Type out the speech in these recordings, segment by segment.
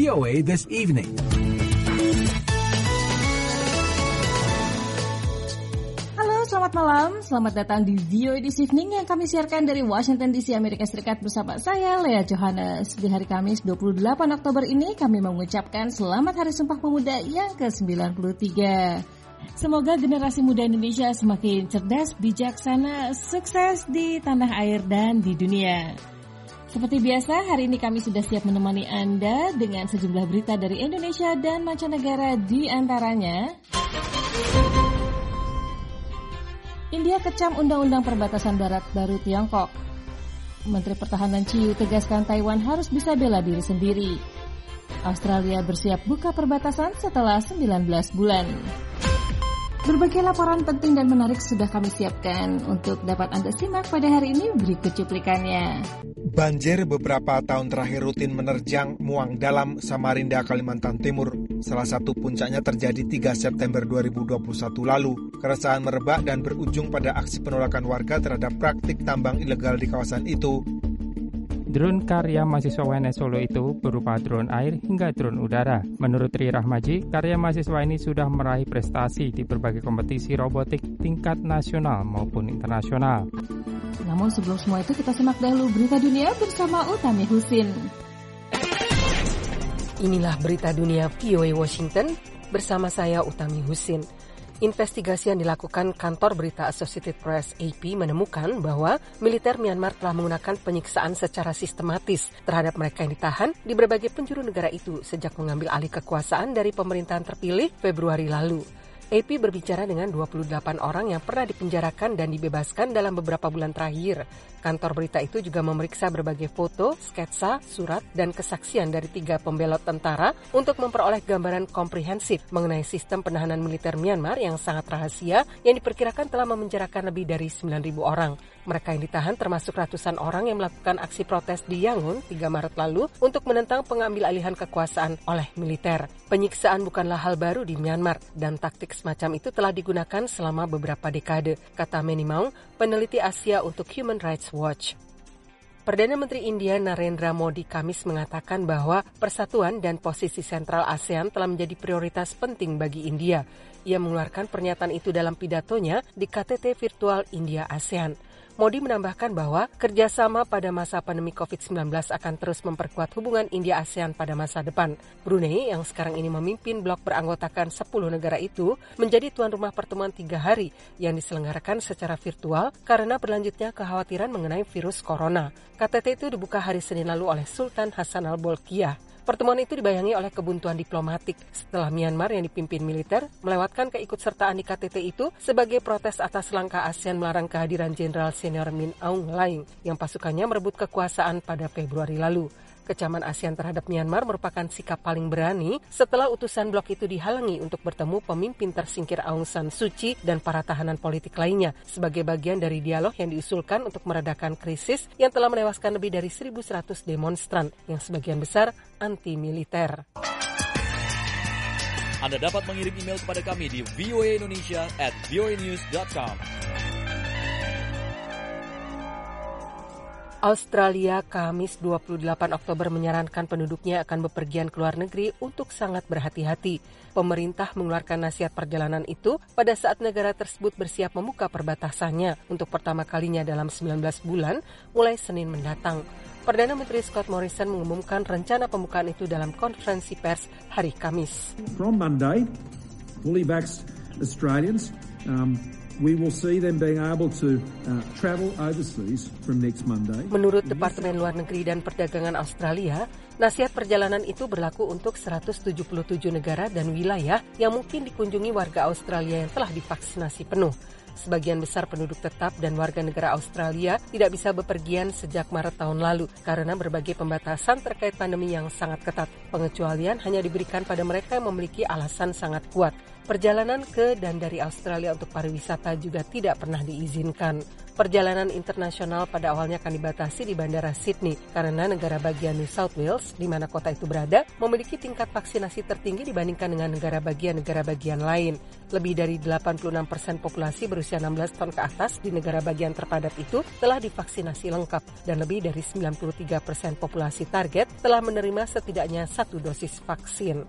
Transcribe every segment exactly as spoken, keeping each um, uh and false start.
O A This Evening. Selamat malam, selamat datang di V O A This Evening yang kami siarkan dari Washington D C, Amerika Serikat bersama saya, Lea Johannes. Di hari Kamis dua puluh delapan Oktober ini kami mengucapkan Selamat Hari Sumpah Pemuda yang ke sembilan puluh tiga. Semoga generasi muda Indonesia semakin cerdas, bijaksana, sukses di tanah air dan di dunia. Seperti biasa, hari ini kami sudah siap menemani Anda dengan sejumlah berita dari Indonesia dan mancanegara, di antaranya India kecam Undang-Undang Perbatasan Darat baru Tiongkok. Menteri Pertahanan Ciu tegaskan Taiwan harus bisa bela diri sendiri. Australia bersiap buka perbatasan setelah sembilan belas bulan. Berbagai laporan penting dan menarik sudah kami siapkan untuk dapat Anda simak pada hari ini. Berikut cuplikannya. Banjir beberapa tahun terakhir rutin menerjang Muang Dalam, Samarinda, Kalimantan Timur. Salah satu puncaknya terjadi tiga September dua ribu dua puluh satu lalu. Keresahan merebak dan berujung pada aksi penolakan warga terhadap praktik tambang ilegal di kawasan itu. Drone karya mahasiswa U N S Solo itu berupa drone air hingga drone udara. Menurut Tri Rahmaji, karya mahasiswa ini sudah meraih prestasi di berbagai kompetisi robotik tingkat nasional maupun internasional. Namun sebelum semua itu kita simak dahulu berita dunia bersama Utami Husin. Inilah berita dunia V O A Washington bersama saya Utami Husin. Investigasi yang dilakukan kantor berita Associated Press A P menemukan bahwa militer Myanmar telah menggunakan penyiksaan secara sistematis terhadap mereka yang ditahan di berbagai penjuru negara itu sejak mengambil alih kekuasaan dari pemerintahan terpilih Februari lalu. A P berbicara dengan dua puluh delapan orang yang pernah dipenjarakan dan dibebaskan dalam beberapa bulan terakhir. Kantor berita itu juga memeriksa berbagai foto, sketsa, surat, dan kesaksian dari tiga pembelot tentara untuk memperoleh gambaran komprehensif mengenai sistem penahanan militer Myanmar yang sangat rahasia yang diperkirakan telah memenjarakan lebih dari sembilan ribu orang. Mereka yang ditahan termasuk ratusan orang yang melakukan aksi protes di Yangon tiga Maret lalu untuk menentang pengambil alihan kekuasaan oleh militer. Penyiksaan bukanlah hal baru di Myanmar dan taktik semacam itu telah digunakan selama beberapa dekade, kata Manny Maung, peneliti Asia untuk Human Rights Watch. Perdana Menteri India Narendra Modi Kamis mengatakan bahwa persatuan dan posisi sentral ASEAN telah menjadi prioritas penting bagi India. Ia mengeluarkan pernyataan itu dalam pidatonya di K T T virtual India-ASEAN. Modi menambahkan bahwa kerjasama pada masa pandemi covid sembilan belas akan terus memperkuat hubungan India-ASEAN pada masa depan. Brunei yang sekarang ini memimpin blok beranggotakan sepuluh negara itu menjadi tuan rumah pertemuan tiga hari yang diselenggarakan secara virtual karena berlanjutnya kekhawatiran mengenai virus corona. K T T itu dibuka hari Senin lalu oleh Sultan Hassan Al-Bolkiah. Pertemuan itu dibayangi oleh kebuntuan diplomatik setelah Myanmar yang dipimpin militer melewatkan keikutsertaan di K T T itu sebagai protes atas langkah ASEAN melarang kehadiran Jenderal Senior Min Aung Hlaing yang pasukannya merebut kekuasaan pada Februari lalu. Kecaman ASEAN terhadap Myanmar merupakan sikap paling berani setelah utusan blok itu dihalangi untuk bertemu pemimpin tersingkir Aung San Suu Kyi dan para tahanan politik lainnya sebagai bagian dari dialog yang diusulkan untuk meredakan krisis yang telah menewaskan lebih dari seribu seratus demonstran yang sebagian besar anti-militer. Anda dapat mengirim email kepada kami di voaindonesia at voanews dot com. Australia Kamis dua puluh delapan Oktober menyarankan penduduknya akan bepergian ke luar negeri untuk sangat berhati-hati. Pemerintah mengeluarkan nasihat perjalanan itu pada saat negara tersebut bersiap membuka perbatasannya untuk pertama kalinya dalam sembilan belas bulan mulai Senin mendatang. Perdana Menteri Scott Morrison mengumumkan rencana pembukaan itu dalam konferensi pers hari Kamis. From Monday, fully vaxxed Australians um, we will see them being able to uh, travel overseas from next Monday. Menurut Departemen Luar Negeri dan Perdagangan Australia, nasihat perjalanan itu berlaku untuk seratus tujuh puluh tujuh negara dan wilayah yang mungkin dikunjungi warga Australia yang telah divaksinasi penuh. Sebagian besar penduduk tetap dan warga negara Australia tidak bisa bepergian sejak Maret tahun lalu karena berbagai pembatasan terkait pandemi yang sangat ketat. Pengecualian hanya diberikan pada mereka yang memiliki alasan sangat kuat. Perjalanan ke dan dari Australia untuk pariwisata juga tidak pernah diizinkan. Perjalanan internasional pada awalnya akan dibatasi di Bandara Sydney karena negara bagian New South Wales, di mana kota itu berada, memiliki tingkat vaksinasi tertinggi dibandingkan dengan negara bagian-negara bagian lain. Lebih dari delapan puluh enam persen populasi berusia enam belas tahun ke atas di negara bagian terpadat itu telah divaksinasi lengkap dan lebih dari sembilan puluh tiga persen populasi target telah menerima setidaknya satu dosis vaksin.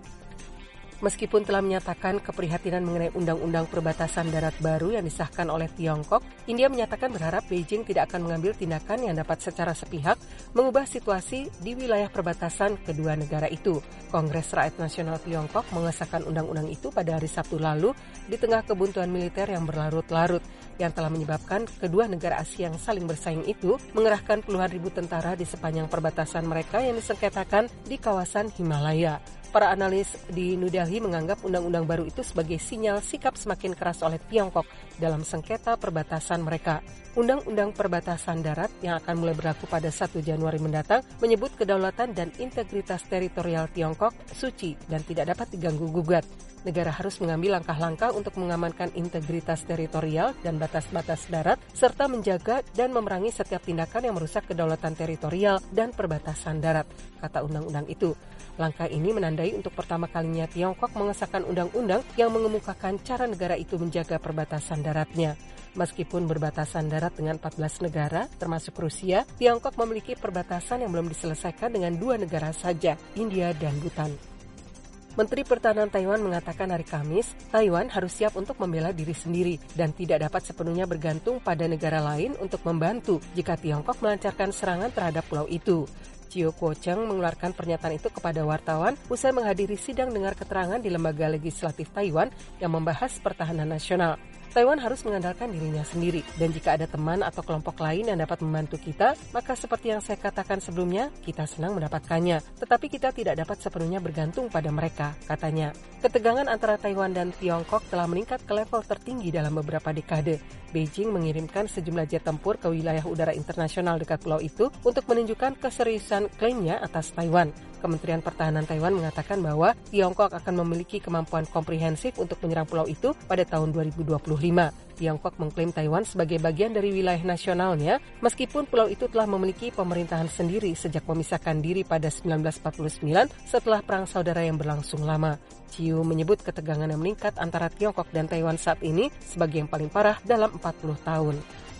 Meskipun telah menyatakan keprihatinan mengenai undang-undang perbatasan darat baru yang disahkan oleh Tiongkok, India menyatakan berharap Beijing tidak akan mengambil tindakan yang dapat secara sepihak mengubah situasi di wilayah perbatasan kedua negara itu. Kongres Rakyat Nasional Tiongkok mengesahkan undang-undang itu pada hari Sabtu lalu di tengah kebuntuan militer yang berlarut-larut yang telah menyebabkan kedua negara Asia yang saling bersaing itu mengerahkan puluhan ribu tentara di sepanjang perbatasan mereka yang disengketakan di kawasan Himalaya. Para analis di New Delhi menganggap undang-undang baru itu sebagai sinyal sikap semakin keras oleh Tiongkok dalam sengketa perbatasan mereka. Undang-undang perbatasan darat yang akan mulai berlaku pada satu Januari mendatang menyebut kedaulatan dan integritas teritorial Tiongkok suci dan tidak dapat diganggu-gugat. Negara harus mengambil langkah-langkah untuk mengamankan integritas teritorial dan batas-batas darat, serta menjaga dan memerangi setiap tindakan yang merusak kedaulatan teritorial dan perbatasan darat, kata undang-undang itu. Langkah ini menandai untuk pertama kalinya Tiongkok mengesahkan undang-undang yang mengemukakan cara negara itu menjaga perbatasan daratnya. Meskipun berbatasan darat dengan empat belas negara, termasuk Rusia, Tiongkok memiliki perbatasan yang belum diselesaikan dengan dua negara saja, India dan Bhutan. Menteri Pertahanan Taiwan mengatakan hari Kamis, Taiwan harus siap untuk membela diri sendiri dan tidak dapat sepenuhnya bergantung pada negara lain untuk membantu jika Tiongkok melancarkan serangan terhadap pulau itu. Chiu Kuo-cheng mengeluarkan pernyataan itu kepada wartawan usai menghadiri sidang dengar keterangan di Lembaga Legislatif Taiwan yang membahas pertahanan nasional. Taiwan harus mengandalkan dirinya sendiri, dan jika ada teman atau kelompok lain yang dapat membantu kita, maka seperti yang saya katakan sebelumnya, kita senang mendapatkannya. Tetapi kita tidak dapat sepenuhnya bergantung pada mereka, katanya. Ketegangan antara Taiwan dan Tiongkok telah meningkat ke level tertinggi dalam beberapa dekade. Beijing mengirimkan sejumlah jet tempur ke wilayah udara internasional dekat pulau itu untuk menunjukkan keseriusan klaimnya atas Taiwan. Kementerian Pertahanan Taiwan mengatakan bahwa Tiongkok akan memiliki kemampuan komprehensif untuk menyerang pulau itu pada tahun dua ribu dua puluh lima. Tiongkok mengklaim Taiwan sebagai bagian dari wilayah nasionalnya, meskipun pulau itu telah memiliki pemerintahan sendiri sejak memisahkan diri pada sembilan belas empat puluh sembilan setelah Perang Saudara yang berlangsung lama. Chiu menyebut ketegangan yang meningkat antara Tiongkok dan Taiwan saat ini sebagai yang paling parah dalam empat puluh tahun.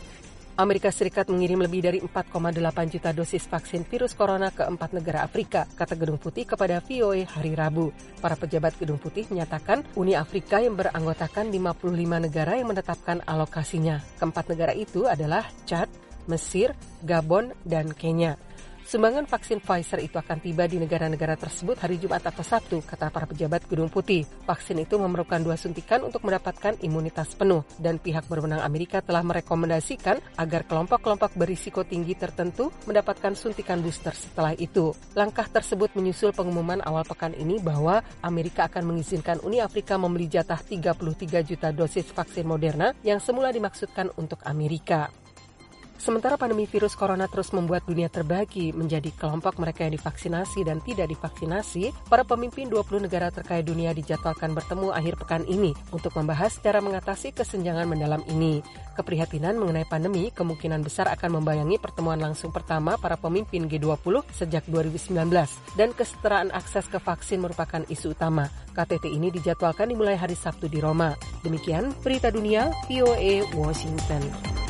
Amerika Serikat mengirim lebih dari empat koma delapan juta dosis vaksin virus corona ke empat negara Afrika, kata Gedung Putih kepada V O A hari Rabu. Para pejabat Gedung Putih menyatakan Uni Afrika yang beranggotakan lima puluh lima negara yang menetapkan alokasinya. Keempat negara itu adalah Chad, Mesir, Gabon, dan Kenya. Sumbangan vaksin Pfizer itu akan tiba di negara-negara tersebut hari Jumat atau Sabtu, kata para pejabat Gedung Putih. Vaksin itu memerlukan dua suntikan untuk mendapatkan imunitas penuh, dan pihak berwenang Amerika telah merekomendasikan agar kelompok-kelompok berisiko tinggi tertentu mendapatkan suntikan booster setelah itu. Langkah tersebut menyusul pengumuman awal pekan ini bahwa Amerika akan mengizinkan Uni Afrika membeli jatah tiga puluh tiga juta dosis vaksin Moderna yang semula dimaksudkan untuk Amerika. Sementara pandemi virus corona terus membuat dunia terbagi menjadi kelompok mereka yang divaksinasi dan tidak divaksinasi, para pemimpin dua puluh negara terkaya dunia dijadwalkan bertemu akhir pekan ini untuk membahas cara mengatasi kesenjangan mendalam ini. Keprihatinan mengenai pandemi kemungkinan besar akan membayangi pertemuan langsung pertama para pemimpin G dua puluh sejak dua ribu sembilan belas, dan kesetaraan akses ke vaksin merupakan isu utama. K T T ini dijadwalkan dimulai hari Sabtu di Roma. Demikian berita dunia V O A Washington.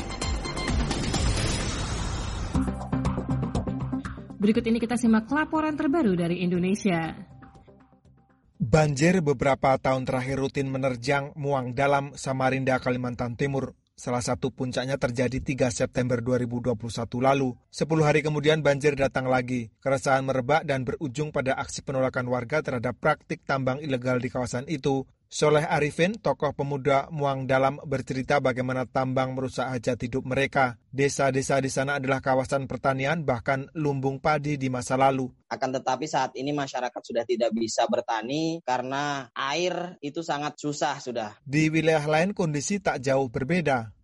Berikut ini kita simak laporan terbaru dari Indonesia. Banjir beberapa tahun terakhir rutin menerjang Muang Dalam, Samarinda, Kalimantan Timur. Salah satu puncaknya terjadi tiga September dua ribu dua puluh satu lalu. Sepuluh hari kemudian banjir datang lagi. Keresahan merebak dan berujung pada aksi penolakan warga terhadap praktik tambang ilegal di kawasan itu. Soleh Arifin, tokoh pemuda Muang Dalam, bercerita bagaimana tambang merusak hajat hidup mereka. Desa-desa di sana adalah kawasan pertanian, bahkan lumbung padi di masa lalu. Akan tetapi saat ini masyarakat sudah tidak bisa bertani karena air itu sangat susah sudah. Di wilayah lain kondisi tak jauh berbeda.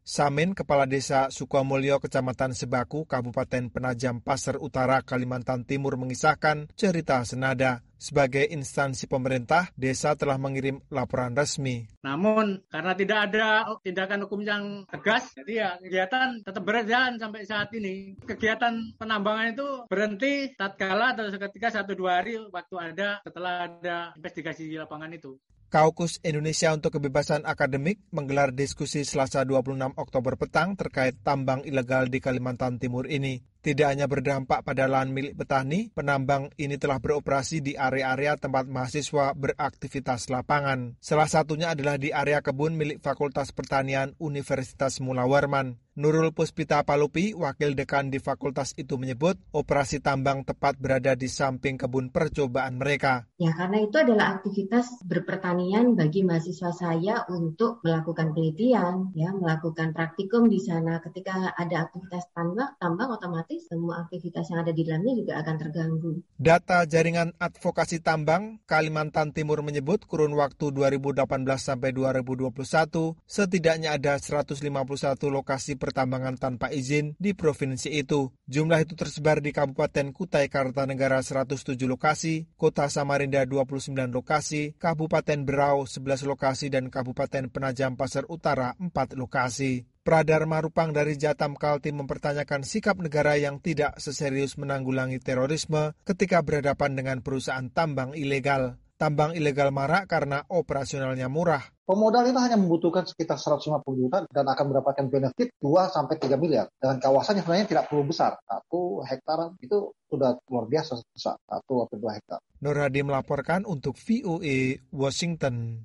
Samin, Kepala Desa Sukomulyo, Kecamatan Sebaku, Kabupaten Penajam Pasir Utara, Kalimantan Timur mengisahkan cerita senada. Sebagai instansi pemerintah, desa telah mengirim laporan resmi. Namun karena tidak ada tindakan hukum yang tegas, jadi ya kegiatan tetap berjalan sampai saat ini. Kegiatan penambangan itu berhenti tatkala atau seketika satu dua hari waktu ada setelah ada investigasi di lapangan itu. Kaukus Indonesia untuk Kebebasan Akademik menggelar diskusi Selasa dua puluh enam Oktober petang terkait tambang ilegal di Kalimantan Timur ini. Tidak hanya berdampak pada lahan milik petani, penambang ini telah beroperasi di area-area tempat mahasiswa beraktivitas lapangan. Salah satunya adalah di area kebun milik Fakultas Pertanian Universitas Mula Warman. Nurul Puspita Palupi, wakil dekan di fakultas itu menyebut operasi tambang tepat berada di samping kebun percobaan mereka. Ya, karena itu adalah aktivitas berpertanian bagi mahasiswa saya untuk melakukan penelitian, ya, melakukan praktikum di sana. Ketika ada aktivitas tambang, tambang otomatis semua aktivitas yang ada di dalamnya juga akan terganggu. Data Jaringan Advokasi Tambang Kalimantan Timur menyebut kurun waktu dua ribu delapan belas sampai dua ribu dua puluh satu setidaknya ada seratus lima puluh satu lokasi pertambangan tanpa izin di provinsi itu. Jumlah itu tersebar di Kabupaten Kutai Kartanegara seratus tujuh lokasi, Kota Samarinda dua puluh sembilan lokasi, Kabupaten Berau sebelas lokasi, dan Kabupaten Penajam Pasir Utara empat lokasi. Pradharma Rupang dari Jatam Kaltim mempertanyakan sikap negara yang tidak seserius menanggulangi terorisme ketika berhadapan dengan perusahaan tambang ilegal. Tambang ilegal marak karena operasionalnya murah. Pemodal itu hanya membutuhkan sekitar seratus lima puluh juta dan akan mendapatkan benefit dua sampai tiga miliar. Dengan kawasannya sebenarnya tidak perlu besar. Satu hektar itu sudah luar biasa besar. Satu atau dua hektar. Nur Hadi melaporkan untuk V O A Washington.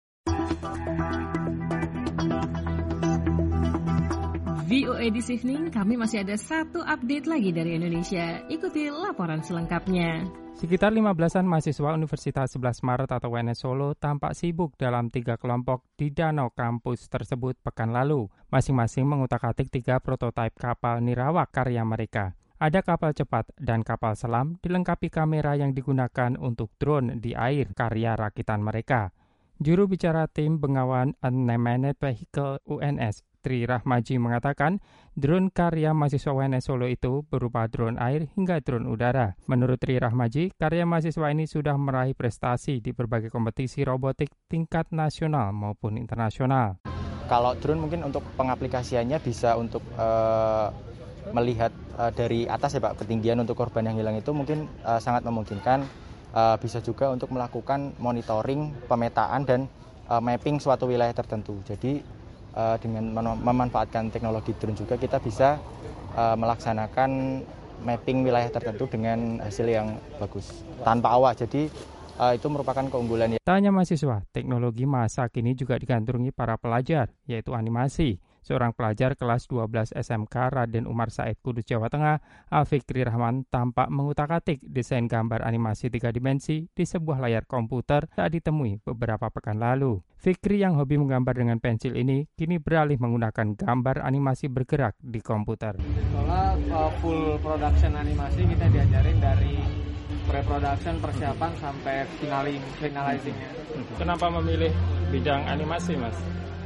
V O A This Evening, kami masih ada satu update lagi dari Indonesia. Ikuti laporan selengkapnya. Sekitar lima belasan mahasiswa Universitas sebelas Maret atau U N S Solo tampak sibuk dalam tiga kelompok di danau kampus tersebut pekan lalu. Masing-masing mengutak-atik tiga prototipe kapal nirawak karya mereka. Ada kapal cepat dan kapal selam dilengkapi kamera yang digunakan untuk drone di air karya rakitan mereka. Juru bicara tim Bengawan Unmanned Vehicle U N S, Tri Rahmaji, mengatakan drone karya mahasiswa U N S Solo itu berupa drone air hingga drone udara. Menurut Tri Rahmaji, karya mahasiswa ini sudah meraih prestasi di berbagai kompetisi robotik tingkat nasional maupun internasional. Kalau drone mungkin untuk pengaplikasiannya bisa untuk uh, melihat uh, dari atas ya Pak, ketinggian untuk korban yang hilang itu mungkin uh, sangat memungkinkan. Uh, bisa juga untuk melakukan monitoring, pemetaan, dan uh, mapping suatu wilayah tertentu. Jadi uh, dengan mem- memanfaatkan teknologi drone juga kita bisa uh, melaksanakan mapping wilayah tertentu dengan hasil yang bagus tanpa awak. Jadi uh, itu merupakan keunggulan. Tanya mahasiswa, teknologi masa kini juga digandrungi para pelajar, yaitu animasi. Seorang pelajar kelas dua belas S M K Raden Umar Said Kudus, Jawa Tengah, Al-Fikri Rahman, tampak mengutak-atik desain gambar animasi tiga dimensi di sebuah layar komputer saat ditemui beberapa pekan lalu. Fikri yang hobi menggambar dengan pensil ini kini beralih menggunakan gambar animasi bergerak di komputer. Soalnya uh, full production animasi kita diajarin dari pre-production, persiapan sampai finaling, finalizingnya. Kenapa memilih bidang animasi, Mas?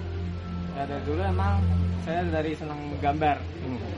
Ya dari dulu emang saya dari senang gambar. Hmm.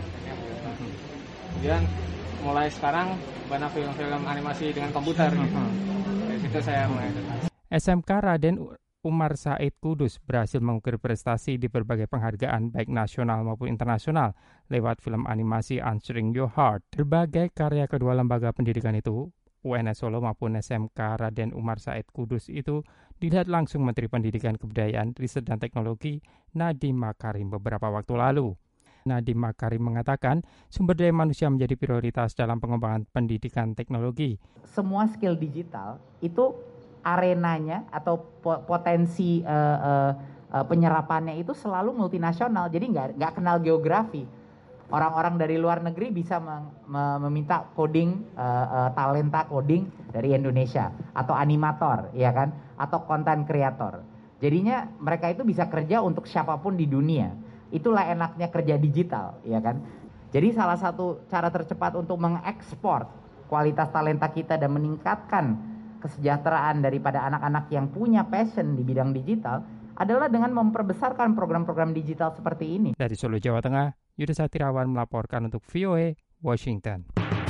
Kemudian mulai sekarang banyak film-film animasi dengan komputer. Gitu. Dari situ saya mulai. S M K Raden Umar Said Kudus berhasil mengukir prestasi di berbagai penghargaan baik nasional maupun internasional lewat film animasi Answering Your Heart. Berbagai karya kedua lembaga pendidikan itu, U N S Solo maupun S M K Raden Umar Said Kudus itu dilihat langsung Menteri Pendidikan Kebudayaan, Riset dan Teknologi Nadiem Makarim beberapa waktu lalu. Nadiem Makarim mengatakan sumber daya manusia menjadi prioritas dalam pengembangan pendidikan teknologi. Semua skill digital itu arenanya atau potensi uh, uh, uh, penyerapannya itu selalu multinasional, jadi nggak nggak kenal geografi. Orang-orang dari luar negeri bisa mem- meminta coding, uh, uh, talenta coding dari Indonesia, atau animator, ya kan, atau content creator. Jadinya mereka itu bisa kerja untuk siapapun di dunia. Itulah enaknya kerja digital, ya kan. Jadi salah satu cara tercepat untuk mengekspor kualitas talenta kita dan meningkatkan kesejahteraan daripada anak-anak yang punya passion di bidang digital adalah dengan memperbesarkan program-program digital seperti ini. Dari Solo, Jawa Tengah, Yudha Satirawan melaporkan untuk V O A Washington.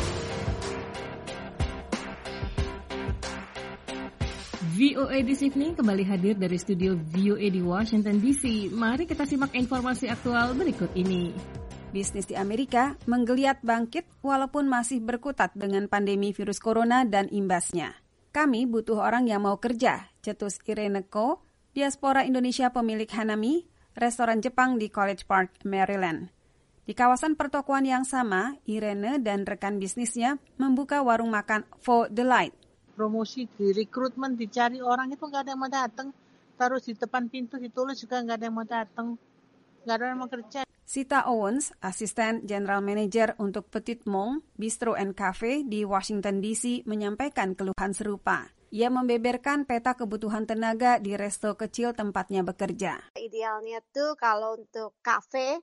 V O A This Evening kembali hadir dari studio V O A di Washington D C. Mari kita simak informasi aktual berikut ini. Bisnis di Amerika menggeliat bangkit walaupun masih berkutat dengan pandemi virus corona dan imbasnya. Kami butuh orang yang mau kerja, cetus Irene Ko, diaspora Indonesia pemilik Hanami, restoran Jepang di College Park, Maryland. Di kawasan pertokoan yang sama, Irene dan rekan bisnisnya membuka warung makan For the Light. Promosi di rekrutmen, dicari orang itu nggak ada yang mau datang. Taruh di depan pintu, ditulis juga nggak ada yang mau datang. Nggak ada yang mau kerja. Sita Owens, asisten general manager untuk Petit Mong, Bistro and Cafe di Washington D C, menyampaikan keluhan serupa. Ia membeberkan peta kebutuhan tenaga di resto kecil tempatnya bekerja. Idealnya tuh kalau untuk kafe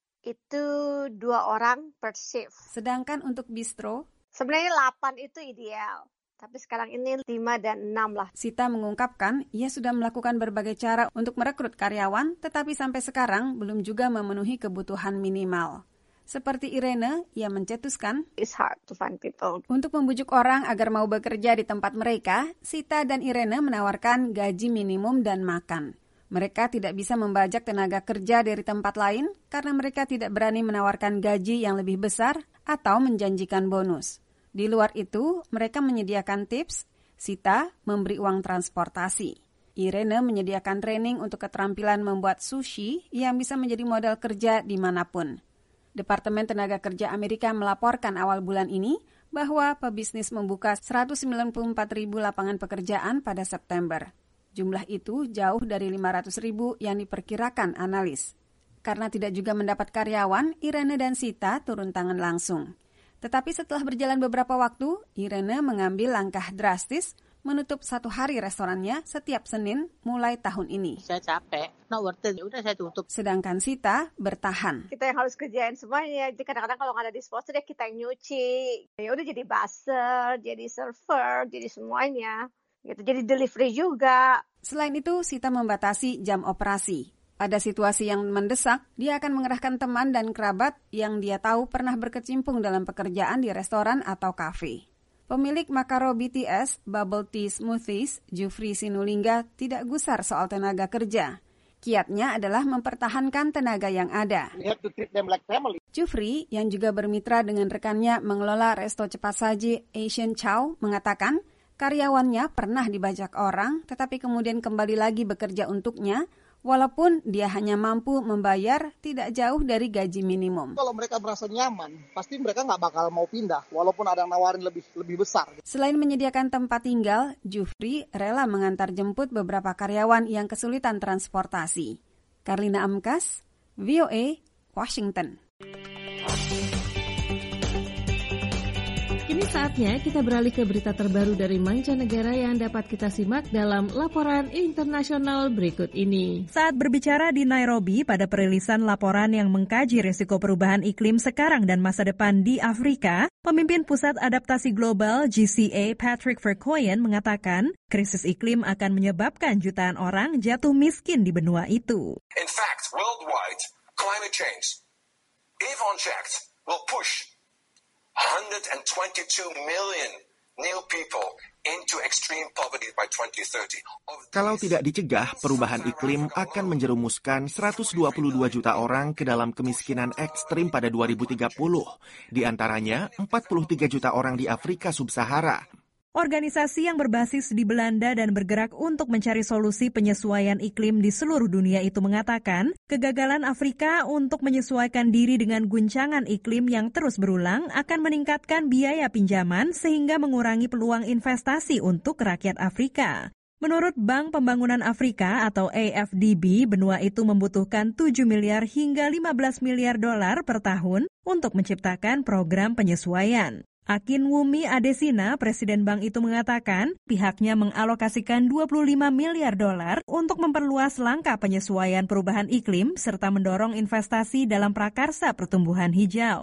itu dua orang per shift. Sedangkan untuk bistro, sebenarnya delapan itu ideal. Tapi sekarang ini lima dan enam lah. Sita mengungkapkan ia sudah melakukan berbagai cara untuk merekrut karyawan, tetapi sampai sekarang belum juga memenuhi kebutuhan minimal. Seperti Irene, ia mencetuskan, It's hard to find people. Untuk membujuk orang agar mau bekerja di tempat mereka, Sita dan Irene menawarkan gaji minimum dan makan. Mereka tidak bisa membajak tenaga kerja dari tempat lain karena mereka tidak berani menawarkan gaji yang lebih besar atau menjanjikan bonus. Di luar itu, mereka menyediakan tips, Sita memberi uang transportasi. Irene menyediakan training untuk keterampilan membuat sushi yang bisa menjadi modal kerja dimanapun. Departemen Tenaga Kerja Amerika melaporkan awal bulan ini bahwa pebisnis membuka seratus sembilan puluh empat ribu lapangan pekerjaan pada September. Jumlah itu jauh dari lima ratus ribu yang diperkirakan analis. Karena tidak juga mendapat karyawan, Irene dan Sita turun tangan langsung. Tetapi setelah berjalan beberapa waktu, Irene mengambil langkah drastis menutup satu hari restorannya setiap Senin mulai tahun ini. Saya capek, not worth it, udah saya tutup. Sedangkan Sita bertahan. Kita yang harus kerjain semuanya. Jadi kadang-kadang kalau nggak ada disposer ya kita yang nyuci. Ya udah jadi buzzer, jadi server, jadi semuanya. Gitu. Jadi delivery juga. Selain itu, Sita membatasi jam operasi. Pada situasi yang mendesak, dia akan mengerahkan teman dan kerabat yang dia tahu pernah berkecimpung dalam pekerjaan di restoran atau kafe. Pemilik Makaro B T S, Bubble Tea Smoothies, Jufri Sinulinga, tidak gusar soal tenaga kerja. Kiatnya adalah mempertahankan tenaga yang ada. Like Jufri, yang juga bermitra dengan rekannya mengelola resto cepat saji Asian Chow, mengatakan karyawannya pernah dibajak orang, tetapi kemudian kembali lagi bekerja untuknya, walaupun dia hanya mampu membayar tidak jauh dari gaji minimum. Kalau mereka merasa nyaman, pasti mereka nggak bakal mau pindah, walaupun ada yang nawarin lebih lebih besar. Selain menyediakan tempat tinggal, Jufri rela mengantar jemput beberapa karyawan yang kesulitan transportasi. Karlina Amkas, V O A, Washington. Kini saatnya kita beralih ke berita terbaru dari mancanegara yang dapat kita simak dalam laporan internasional berikut ini. Saat berbicara di Nairobi pada perilisan laporan yang mengkaji risiko perubahan iklim sekarang dan masa depan di Afrika, pemimpin Pusat Adaptasi Global G C A Patrick Vercoyen mengatakan krisis iklim akan menyebabkan jutaan orang jatuh miskin di benua itu. In fact, worldwide, climate change, if unchecked, will push one hundred twenty-two million new people into extreme poverty by twenty thirty. Kalau tidak dicegah, perubahan iklim akan menjerumuskan seratus dua puluh dua juta orang ke dalam kemiskinan ekstrim pada dua ribu tiga puluh. Di antaranya, empat puluh tiga juta orang di Afrika Sub-Sahara. Organisasi yang berbasis di Belanda dan bergerak untuk mencari solusi penyesuaian iklim di seluruh dunia itu mengatakan, kegagalan Afrika untuk menyesuaikan diri dengan guncangan iklim yang terus berulang akan meningkatkan biaya pinjaman sehingga mengurangi peluang investasi untuk rakyat Afrika. Menurut Bank Pembangunan Afrika atau A F D B, benua itu membutuhkan tujuh miliar hingga lima belas miliar dolar per tahun untuk menciptakan program penyesuaian. Akin Wumi Adesina, Presiden bank itu mengatakan pihaknya mengalokasikan dua puluh lima miliar dolar untuk memperluas langkah penyesuaian perubahan iklim serta mendorong investasi dalam prakarsa pertumbuhan hijau.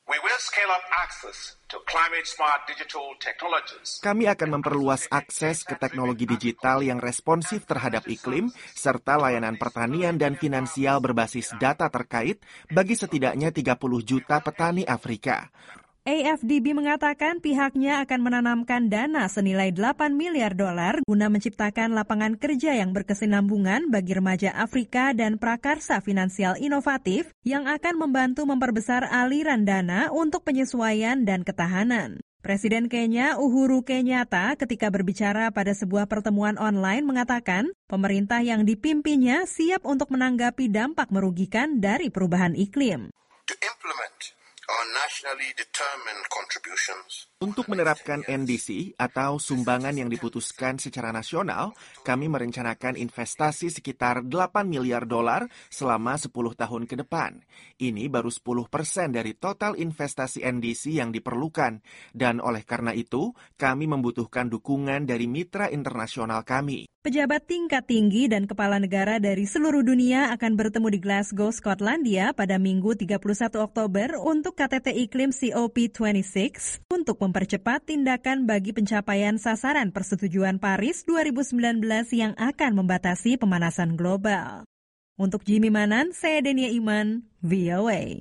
We will scale up access to climate-smart digital technologies. Kami akan memperluas akses ke teknologi digital yang responsif terhadap iklim, serta layanan pertanian dan finansial berbasis data terkait bagi setidaknya tiga puluh juta petani Afrika. A F D B mengatakan pihaknya akan menanamkan dana senilai delapan miliar dolar guna menciptakan lapangan kerja yang berkesinambungan bagi remaja Afrika dan prakarsa finansial inovatif yang akan membantu memperbesar aliran dana untuk penyesuaian dan ketahanan. Presiden Kenya Uhuru Kenyatta ketika berbicara pada sebuah pertemuan online mengatakan pemerintah yang dipimpinnya siap untuk menanggapi dampak merugikan dari perubahan iklim. To implement our nationally determined contributions. Untuk menerapkan N D C atau sumbangan yang diputuskan secara nasional, kami merencanakan investasi sekitar delapan miliar dolar selama sepuluh tahun ke depan. Ini baru sepuluh persen dari total investasi N D C yang diperlukan, dan oleh karena itu, kami membutuhkan dukungan dari mitra internasional kami. Pejabat tingkat tinggi dan kepala negara dari seluruh dunia akan bertemu di Glasgow, Skotlandia pada Minggu tiga puluh satu Oktober untuk K T T Iklim C O P dua puluh enam untuk mempercepat tindakan bagi pencapaian sasaran persetujuan Paris dua ribu sembilan belas yang akan membatasi pemanasan global. Untuk Jimmy Manan, saya Denia Iman, V O A.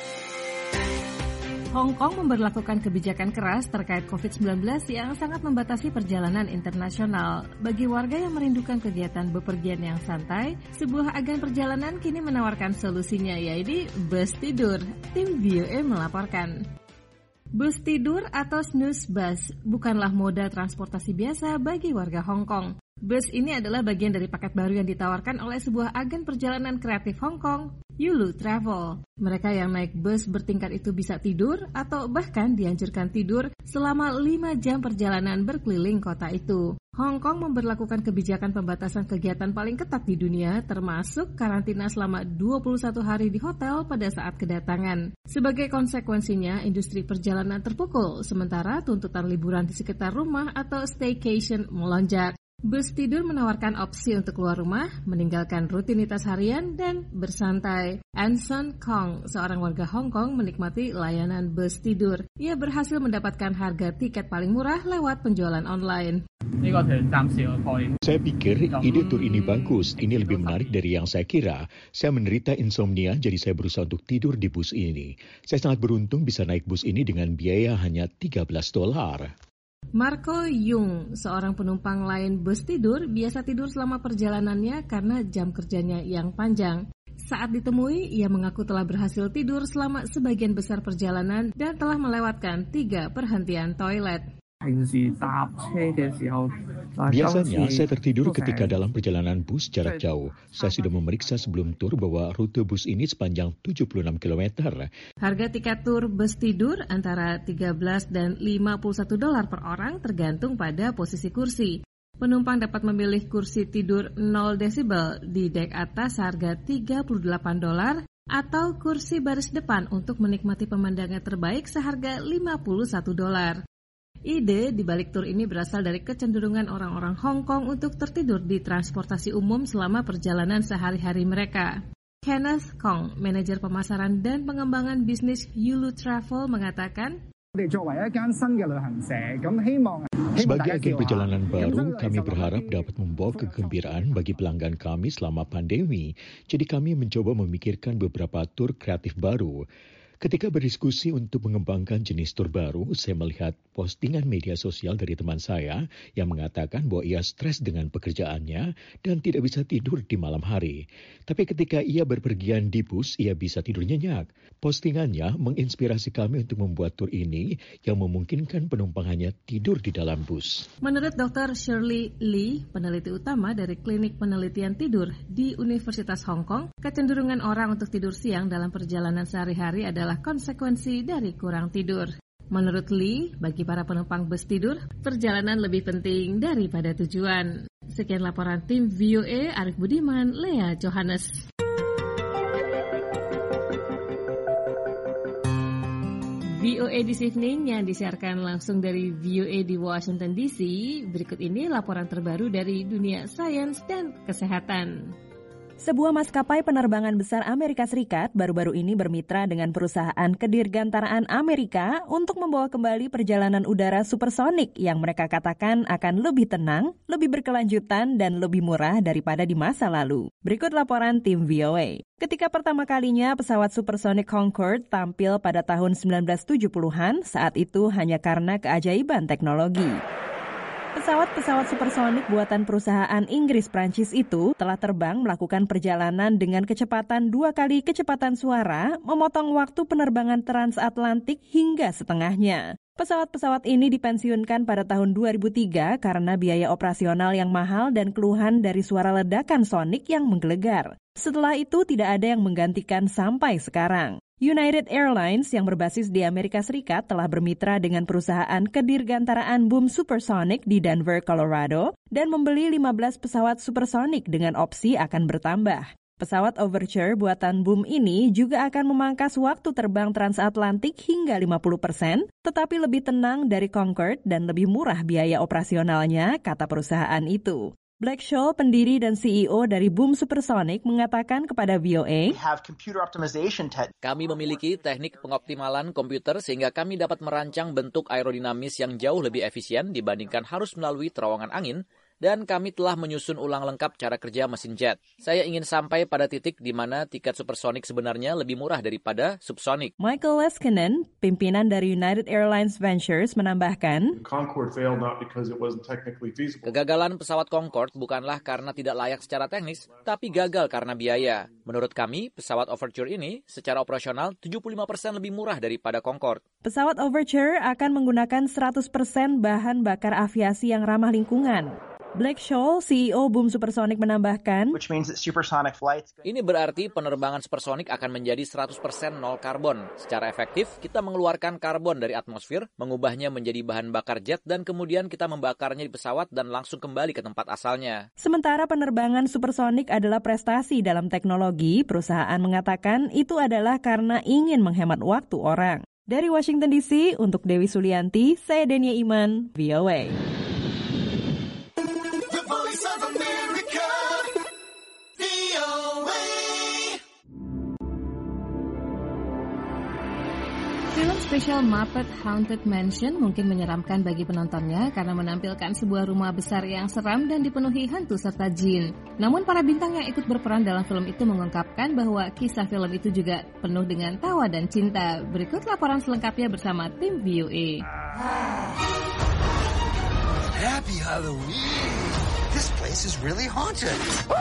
Hong Kong memberlakukan kebijakan keras terkait covid sembilan belas yang sangat membatasi perjalanan internasional. Bagi warga yang merindukan kegiatan bepergian yang santai, sebuah agen perjalanan kini menawarkan solusinya, yaitu bus tidur. Tim V O A melaporkan. Bus tidur atau snooze bus bukanlah moda transportasi biasa bagi warga Hong Kong. Bus ini adalah bagian dari paket baru yang ditawarkan oleh sebuah agen perjalanan kreatif Hong Kong, Yulu Travel. Mereka yang naik bus bertingkat itu bisa tidur atau bahkan dianjurkan tidur selama lima jam perjalanan berkeliling kota itu. Hong Kong memberlakukan kebijakan pembatasan kegiatan paling ketat di dunia, termasuk karantina selama dua puluh satu hari di hotel pada saat kedatangan. Sebagai konsekuensinya, industri perjalanan terpukul, sementara tuntutan liburan di sekitar rumah atau staycation melonjak. Bus tidur menawarkan opsi untuk keluar rumah, meninggalkan rutinitas harian, dan bersantai. Anson Kong, seorang warga Hong Kong, menikmati layanan bus tidur. Ia berhasil mendapatkan harga tiket paling murah lewat penjualan online. Saya pikir ide tur ini bagus. Ini lebih menarik dari yang saya kira. Saya menderita insomnia, jadi saya berusaha untuk tidur di bus ini. Saya sangat beruntung bisa naik bus ini dengan biaya hanya tiga belas dolar. Marco Yung, seorang penumpang lain bus tidur, biasa tidur selama perjalanannya karena jam kerjanya yang panjang. Saat ditemui, ia mengaku telah berhasil tidur selama sebagian besar perjalanan dan telah melewatkan tiga perhentian toilet. Biasanya saya tertidur ketika dalam perjalanan bus jarak jauh. Saya sudah memeriksa sebelum tur bahwa rute bus ini sepanjang tujuh puluh enam kilometer. Harga tiket tur bus tidur antara tiga belas dan lima puluh satu dolar per orang tergantung pada posisi kursi. Penumpang dapat memilih kursi tidur nol desibel di dek atas harga tiga puluh delapan dolar atau kursi baris depan untuk menikmati pemandangan terbaik seharga lima puluh satu dolar. Ide di balik tur ini berasal dari kecenderungan orang-orang Hong Kong untuk tertidur di transportasi umum selama perjalanan sehari-hari mereka. Kenneth Kong, manajer pemasaran dan pengembangan bisnis Yulu Travel, mengatakan, sebagai agen perjalanan baru, kami berharap dapat membawa kegembiraan bagi pelanggan kami selama pandemi. Jadi kami mencoba memikirkan beberapa tur kreatif baru. Ketika berdiskusi untuk mengembangkan jenis tur baru, saya melihat postingan media sosial dari teman saya yang mengatakan bahwa ia stres dengan pekerjaannya dan tidak bisa tidur di malam hari. Tapi ketika ia berpergian di bus, ia bisa tidur nyenyak. Postingannya menginspirasi kami untuk membuat tur ini yang memungkinkan penumpang hanya tidur di dalam bus. Menurut Doktor Shirley Lee, peneliti utama dari Klinik Penelitian Tidur di Universitas Hong Kong, kecenderungan orang untuk tidur siang dalam perjalanan sehari-hari adalah konsekuensi dari kurang tidur. Menurut Lee, bagi para penumpang bus tidur, perjalanan lebih penting daripada tujuan. Sekian laporan tim V O A, Arif Budiman, Lea Johannes. V O A This Evening yang disiarkan langsung dari V O A di Washington D C. Berikut ini laporan terbaru dari dunia sains dan kesehatan. Sebuah maskapai penerbangan besar Amerika Serikat baru-baru ini bermitra dengan perusahaan kedirgantaraan Amerika untuk membawa kembali perjalanan udara supersonik yang mereka katakan akan lebih tenang, lebih berkelanjutan, dan lebih murah daripada di masa lalu. Berikut laporan tim V O A. Ketika pertama kalinya pesawat supersonik Concorde tampil pada tahun sembilan belas tujuh puluhan, saat itu hanya karena keajaiban teknologi. Pesawat-pesawat supersonik buatan perusahaan Inggris-Prancis itu telah terbang melakukan perjalanan dengan kecepatan dua kali kecepatan suara, memotong waktu penerbangan transatlantik hingga setengahnya. Pesawat-pesawat ini dipensiunkan pada tahun dua ribu tiga karena biaya operasional yang mahal dan keluhan dari suara ledakan sonik yang menggelegar. Setelah itu tidak ada yang menggantikan sampai sekarang. United Airlines yang berbasis di Amerika Serikat telah bermitra dengan perusahaan kedirgantaraan Boom Supersonic di Denver, Colorado, dan membeli lima belas pesawat supersonik dengan opsi akan bertambah. Pesawat Overture buatan Boom ini juga akan memangkas waktu terbang transatlantik hingga lima puluh persen, tetapi lebih tenang dari Concorde dan lebih murah biaya operasionalnya, kata perusahaan itu. Black Scholl, pendiri dan C E O dari Boom Supersonic, mengatakan kepada V O A, kami memiliki teknik pengoptimalan komputer sehingga kami dapat merancang bentuk aerodinamis yang jauh lebih efisien dibandingkan harus melalui terowongan angin, dan kami telah menyusun ulang lengkap cara kerja mesin jet. Saya ingin sampai pada titik di mana tiket supersonik sebenarnya lebih murah daripada subsonik. Michael Leskinen, pimpinan dari United Airlines Ventures, menambahkan, kegagalan pesawat Concorde bukanlah karena tidak layak secara teknis, tapi gagal karena biaya. Menurut kami, pesawat Overture ini secara operasional tujuh puluh lima persen lebih murah daripada Concorde. Pesawat Overture akan menggunakan seratus persen bahan bakar aviasi yang ramah lingkungan. Black Scholl, C E O Boom Supersonic, menambahkan, ini berarti penerbangan supersonik akan menjadi seratus persen nol karbon. Secara efektif, kita mengeluarkan karbon dari atmosfer, mengubahnya menjadi bahan bakar jet, dan kemudian kita membakarnya di pesawat dan langsung kembali ke tempat asalnya. Sementara penerbangan supersonik adalah prestasi dalam teknologi, perusahaan mengatakan itu adalah karena ingin menghemat waktu orang. Dari Washington D C, untuk Dewi Sulianti, saya Denia Iman, V O A. Film spesial Muppet Haunted Mansion mungkin menyeramkan bagi penontonnya karena menampilkan sebuah rumah besar yang seram dan dipenuhi hantu serta jin. Namun para bintang yang ikut berperan dalam film itu mengungkapkan bahwa kisah film itu juga penuh dengan tawa dan cinta. Berikut laporan selengkapnya bersama tim V O A. Happy Halloween! This place is really haunted!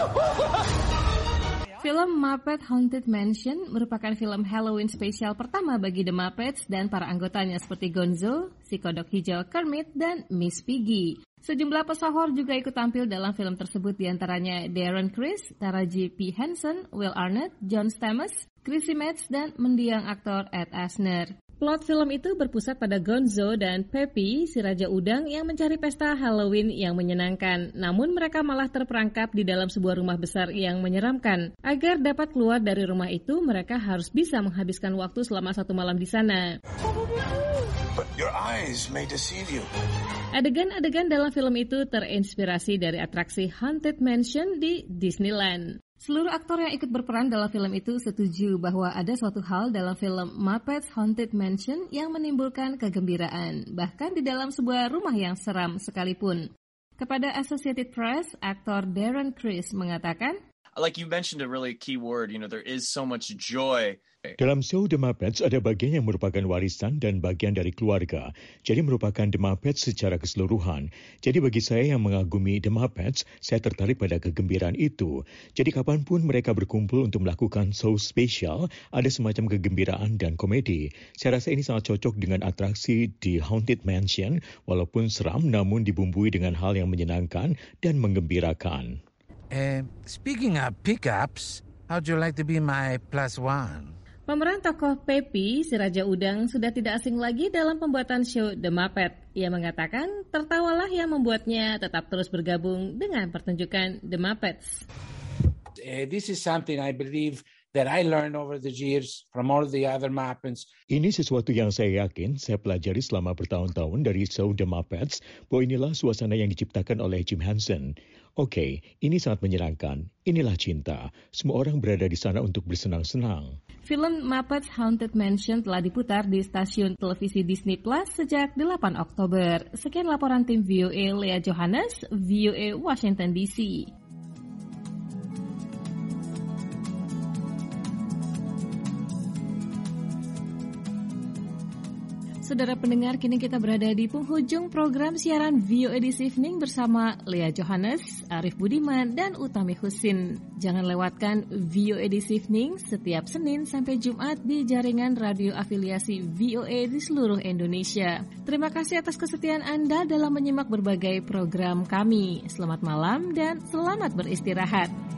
Film Muppet Haunted Mansion merupakan film Halloween spesial pertama bagi The Muppets dan para anggotanya seperti Gonzo, si kodok hijau Kermit, dan Miss Piggy. Sejumlah pesohor juga ikut tampil dalam film tersebut, diantaranya Darren Criss, Taraji P. Henson, Will Arnett, John Stamos, Chrissy Metz, dan mendiang aktor Ed Asner. Plot film itu berpusat pada Gonzo dan Peppy, si Raja Udang yang mencari pesta Halloween yang menyenangkan. Namun mereka malah terperangkap di dalam sebuah rumah besar yang menyeramkan. Agar dapat keluar dari rumah itu, mereka harus bisa menghabiskan waktu selama satu malam di sana. But your eyes may deceive you. Adegan-adegan dalam film itu terinspirasi dari atraksi Haunted Mansion di Disneyland. Seluruh aktor yang ikut berperan dalam film itu setuju bahwa ada suatu hal dalam film Muppets Haunted Mansion yang menimbulkan kegembiraan, bahkan di dalam sebuah rumah yang seram sekalipun. Kepada Associated Press, aktor Darren Criss mengatakan, like you mentioned a really key word, you know, there is so much joy. Dalam show The Muppets ada bagian yang merupakan warisan dan bagian dari keluarga. Jadi merupakan The Muppets secara keseluruhan. Jadi bagi saya yang mengagumi The Muppets, saya tertarik pada kegembiraan itu. Jadi kapanpun mereka berkumpul untuk melakukan show spesial, ada semacam kegembiraan dan komedi. Saya rasa ini sangat cocok dengan atraksi di Haunted Mansion, walaupun seram namun dibumbui dengan hal yang menyenangkan dan menggembirakan. Uh, speaking of pickups, how'd you like to be my plus one? Pemeran tokoh Peppy, si Raja Udang, sudah tidak asing lagi dalam pembuatan show The Muppet. Ia mengatakan, tertawalah yang membuatnya tetap terus bergabung dengan pertunjukan The Muppets. Uh, this is something I believe that I learned over the years from all the other Muppets. Ini sesuatu yang saya yakin saya pelajari selama bertahun-tahun dari show The Muppets, bahwa inilah suasana yang diciptakan oleh Jim Henson. Oke, ini sangat menyenangkan. Inilah cinta. Semua orang berada di sana untuk bersenang-senang. Film Muppets Haunted Mansion telah diputar di stasiun televisi Disney Plus sejak delapan Oktober. Sekian laporan tim V O A Lea Johannes, V O A Washington D C. Saudara pendengar, kini kita berada di penghujung program siaran V O A This Evening bersama Lea Johannes, Arif Budiman, dan Utami Husin. Jangan lewatkan V O A This Evening setiap Senin sampai Jumat di jaringan radio afiliasi V O A di seluruh Indonesia. Terima kasih atas kesetiaan Anda dalam menyimak berbagai program kami. Selamat malam dan selamat beristirahat.